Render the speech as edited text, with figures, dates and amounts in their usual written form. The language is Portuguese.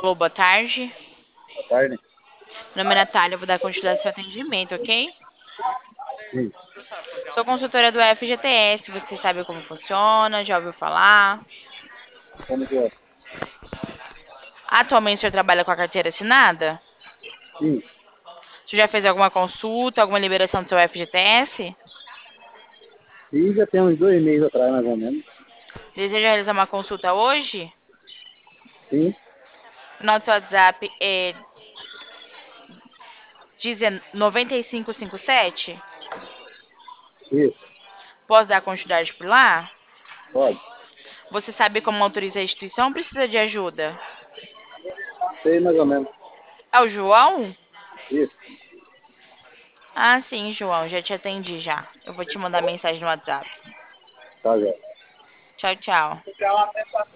Alô, boa tarde. Boa tarde. Meu nome é Natália, eu vou dar continuidade ao seu atendimento, ok? Sim. Sou consultora do FGTS, você sabe como funciona, já ouviu falar? Como que é? Atualmente o senhor trabalha com a carteira assinada? Sim. O senhor já fez alguma consulta, alguma liberação do seu FGTS? Sim, já tem uns 2 meses atrás, mais ou menos. Deseja realizar uma consulta hoje? Sim. Nosso WhatsApp é 9557. Isso. Posso dar continuidade por lá? Pode. Você sabe como autoriza a instituição ou precisa de ajuda? Sei mais ou menos. É o João? Isso. Ah, sim, João, já te atendi já. Eu vou te mandar mensagem no WhatsApp. Tá, já. Tchau, tchau.